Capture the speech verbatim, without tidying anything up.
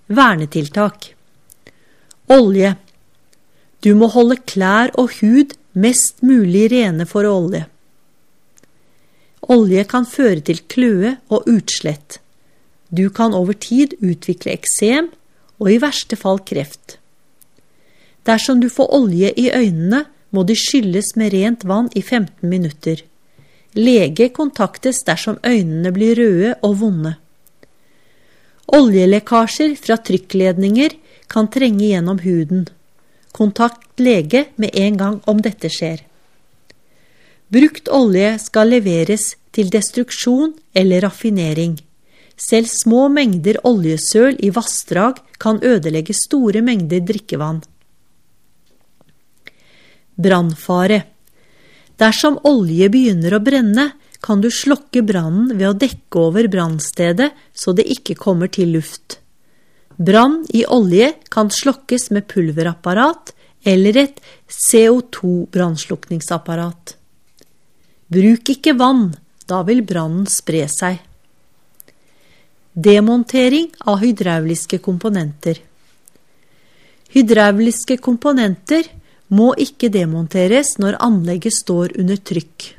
Vernetiltak. Olje. Du må holde klær og hud mest mulig rene for olje. Olje kan føre til kløe og utslett. Du kan over tid utvikle eksem og i verste fall kreft. Dersom du får olje i øynene, må de skylles med rent vann i femten minutter. Lege kontaktes dersom øynene blir røde og vonde. Oljelekkasjer fra trykkledninger kan trenge gjennom huden. Kontakt lege med en gang om dette skjer. Brukt olje skal leveres til destruksjon eller raffinering. Selv små mengder oljesøl i vassdrag kan ødelegge store mengder drikkevann. Brannfare. Dersom olje begynner å brenne, kan du slokke brannen ved å dekke over brannstedet så det ikke kommer til luft. Brann i olje kan slokkes med pulverapparat eller et C O to brannslukningsapparat. Bruk ikke vann, da vil brannen spre seg. Demontering av hydrauliske komponenter. Hydrauliske komponenter må ikke demonteres når anlegget står under trykk.